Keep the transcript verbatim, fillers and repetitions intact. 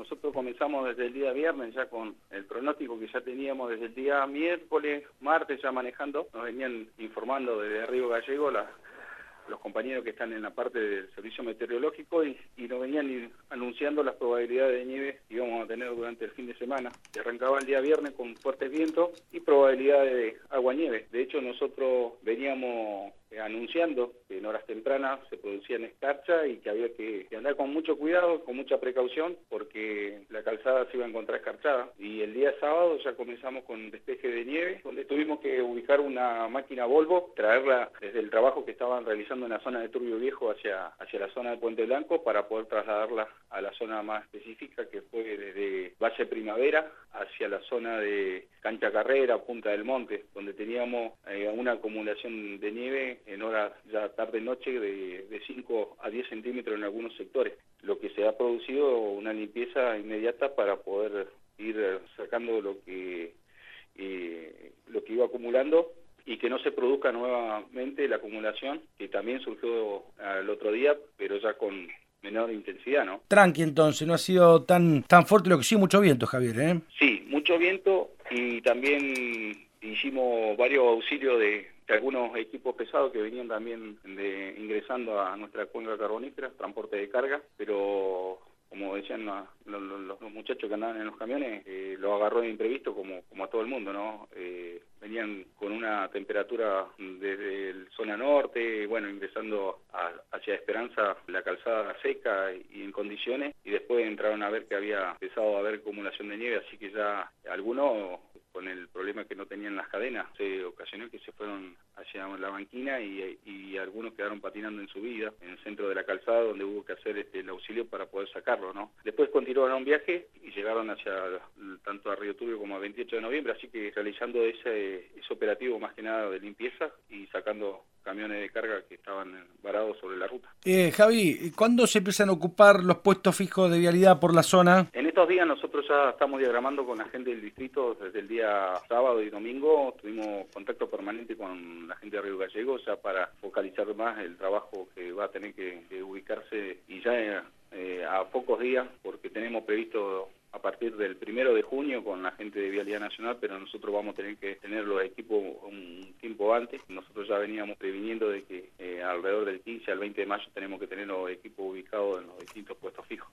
nosotros comenzamos desde el día viernes ya con el pronóstico que ya teníamos desde el día miércoles, martes ya manejando. Nos venían informando desde Río Gallego la, los compañeros que están en la parte del servicio meteorológico y, y nos venían anunciando las probabilidades de nieve que íbamos a tener durante el fin de semana. Que arrancaba el día viernes con fuertes vientos y probabilidades de agua-nieve. De hecho, nosotros veníamos anunciando que en horas tempranas se producían escarcha y que había que, que andar con mucho cuidado, con mucha precaución, porque la calzada se iba a encontrar escarchada. Y el día sábado ya comenzamos con despeje de nieve, donde tuvimos que ubicar una máquina Volvo, traerla desde el trabajo que estaban realizando en la zona de Turbio Viejo hacia, hacia la zona de Puente Blanco para poder trasladarla a la zona más específica, que fue desde Valle Primavera hacia la zona de Cancha Carrera, Punta del Monte, donde teníamos eh, una acumulación de nieve en horas ya tarde-noche de, de cinco a diez centímetros en algunos sectores, lo que se ha producido una limpieza inmediata para poder ir sacando lo que, eh, lo que iba acumulando y que no se produzca nuevamente la acumulación, que también surgió al otro día, pero ya con menor intensidad, ¿no? Tranqui entonces, no ha sido tan tan fuerte, lo que sí, mucho viento, Javier, ¿eh? Sí, mucho viento y también hicimos varios auxilios de, de algunos equipos pesados que venían también de, ingresando a nuestra cuenca carbonífera, transporte de carga, pero como decían la, los, los, los muchachos que andaban en los camiones, eh, lo agarró de imprevisto como, como a todo el mundo, ¿no? Eh, venían con una temperatura desde el zona norte, bueno, ingresando a, hacia Esperanza, la calzada seca y en condiciones, y después entraron a ver que había empezado a haber acumulación de nieve, así que ya algunos, con el problema que no tenían las cadenas, se ocasionó que se fueron hacia la banquina y, y algunos quedaron patinando en su vida, en el centro de la calzada, donde hubo que hacer este, el auxilio para poder sacarlo, ¿no? Después continuaron un viaje y llegaron hacia tanto a Río Turbio como a veintiocho de noviembre, así que realizando ese, ese operativo más que nada de limpieza y sacando camiones de carga que estaban varados sobre la ruta. Eh, Javi, ¿cuándo se empiezan a ocupar los puestos fijos de vialidad por la zona? En estos días nosotros ya estamos diagramando con la gente del distrito desde el día sábado y domingo. Tuvimos contacto permanente con la gente de Río Gallego ya para focalizar más el trabajo que va a tener que, que ubicarse y ya eh, a pocos días, porque tenemos previsto a partir del primero de junio con la gente de Vialidad Nacional, pero nosotros vamos a tener que tener los equipos un tiempo antes. Nosotros ya veníamos previniendo de que eh, alrededor del quince al veinte de mayo tenemos que tener los equipos ubicados en los distintos puestos fijos.